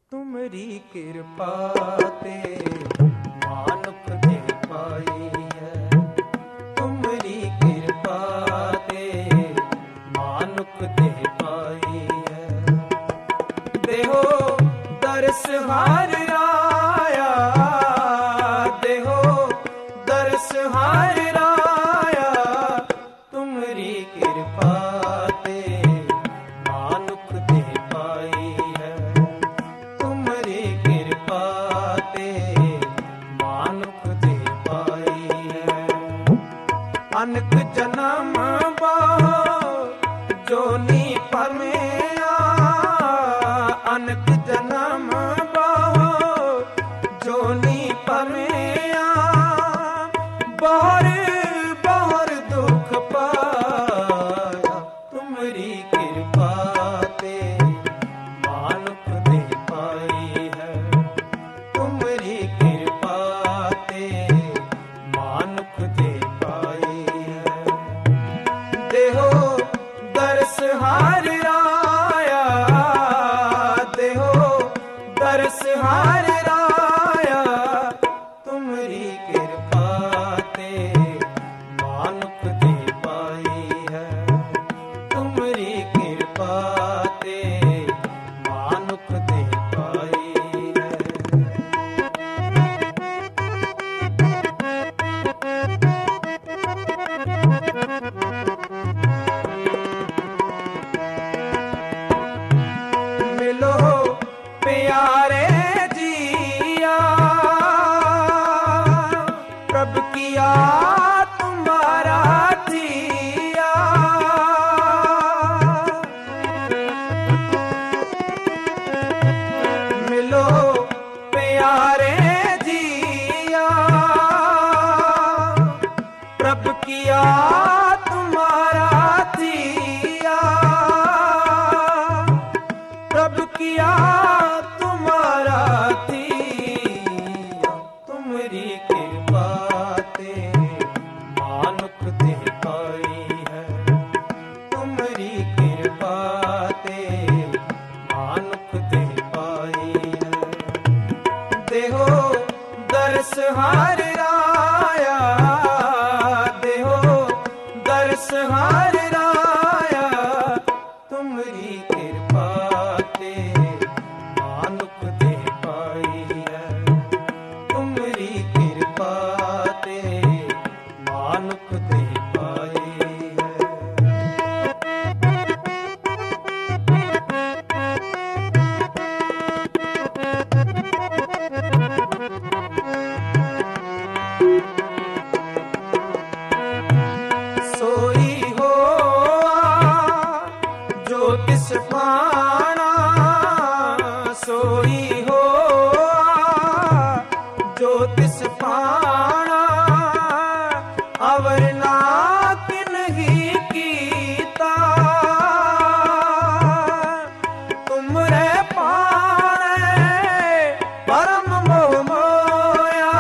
तुमरी कृपा ते मानुख दे पाई है। तुमरी कृपा ते मानुख दे पाई है। देहो दर्श हार राया, देहो दर्श हार राया। तुमरी कृपा ते मानुख दे पाई है। तुमरी कृपा ते मानुख दे पाई है। अनक जन्म बाहो जोनी परमेया, अनक जन्म बाहो जोनी परमेया। बाहर बाहर दुख पाया। तुमरी कृपा ते मानुख दे पाई है। तुमरी कृपा ते मानुख दे पाई है। देहो दर्श हार राया, देहो दर्श हार राया। तुमरी कृपा ते मानुख दे पाई है। तुमरी कृपा ते मानुख दे पाई है। मिलो प्यारे जिया, प्रभु किया तुम्हारा जिया। मिलो प्यारे जिया, प्रभु किया तुम्हारा जिया। प्रभु किया तुम्हारा दिया। तुमरी कृपा ते मानुख दे पाई है। तुमरी कृपा ते मानुख दे पाई है। देहो दर्श हार राया, देहो दर्श हार राया। तुमरी कृपा ते मानुख दे पाई है। तुमरी कृपा ते मानुख दे पाई है। सोई हो जो तिस पाना, सोई हो जो तिस पाना। अवर ना किन्ही कीता, तुमरे पाने परम मोह मोया।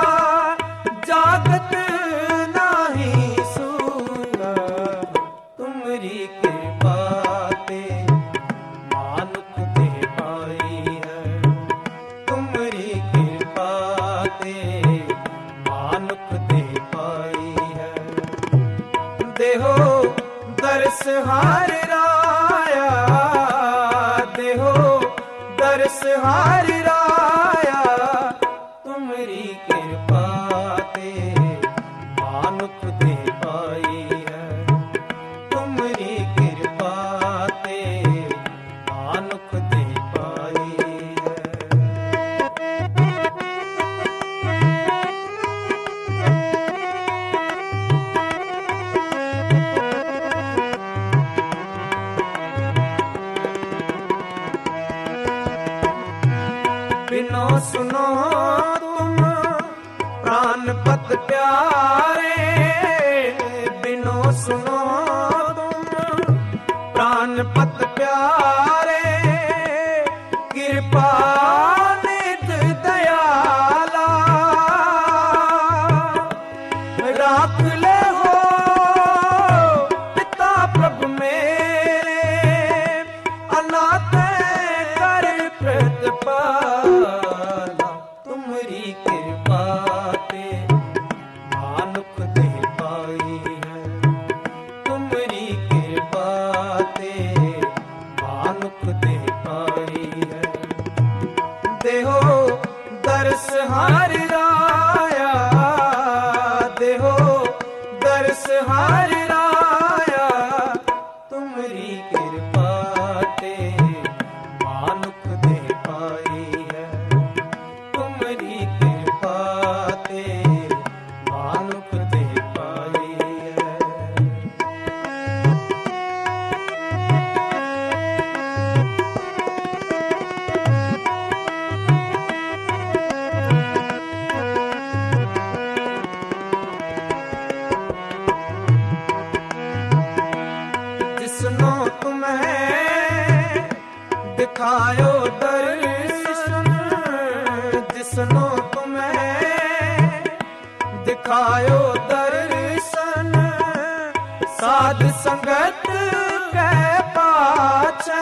जागत नाही सूना। तुमरी कृपा ते मानुख दे पाई है। तुमरी कृपा ते मानुख दे पाई है। देहो दर्श हार राया, देहो दर्श हार राया। तुमरी कृपा ते मानुख दे पाई है। तुमरी कृपा ते मानुख दे पाई है। बिनो सुनो तुम प्राणपत प्यारे, बिनो सुनो तुम प्राणपत प्यारे। कृपा निध दयाला राख ले हो पिता प्रभु मेरे। अनाथ कर प्रतिपा दिखायो दर्शन जिसनो तुम्हें दिखायो दर्शन साध संगत के पाछे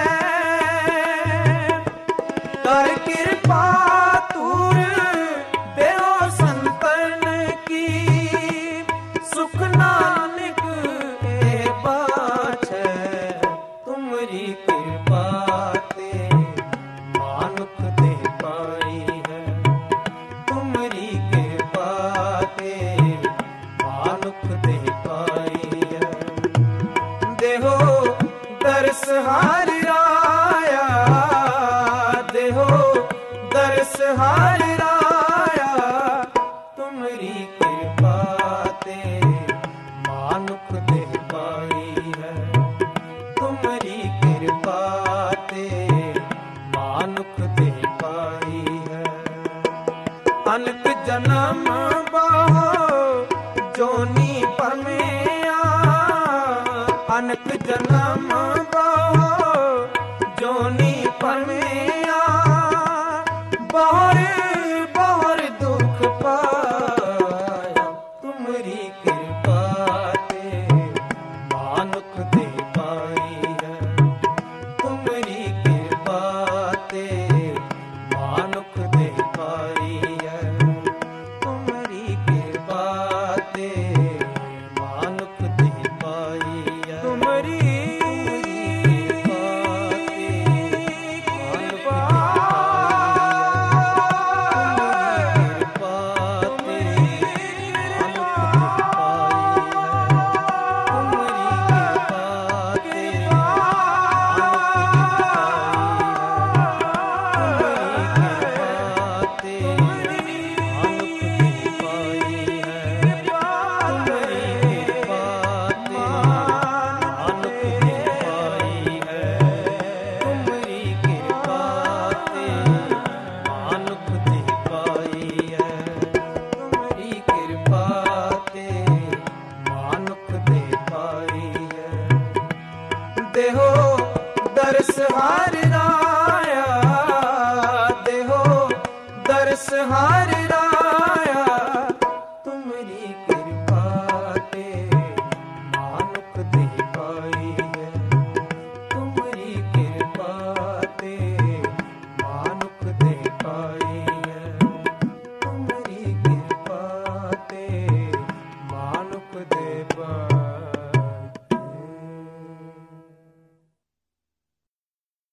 कर कृपा तूर देहो संतन की सुख नानक ए बाछे तुमरी कृपा ते मानुख दे पाई है तुमरी कृपा ते मानुख दे पाई है देहो दर्श हारि राया देहो दर्श हारि राया तुमरी कृपा ते मानुख दे पाई है तुमरी कृपा ते मानुख दे पाई है अनक जन्म बाहो जोनी परमेया अनक जन्म बाहो जोनी परमेया बाहर बाहर दुख पाया तुमरी कृपा ते मानुख दे पाई है तुमरी कृपा ते मानुख दे पाई है तुमरी कृपा ते मानुख दे पाई है तुमरी देहो दर्श हारि राया देहो दर्श हारि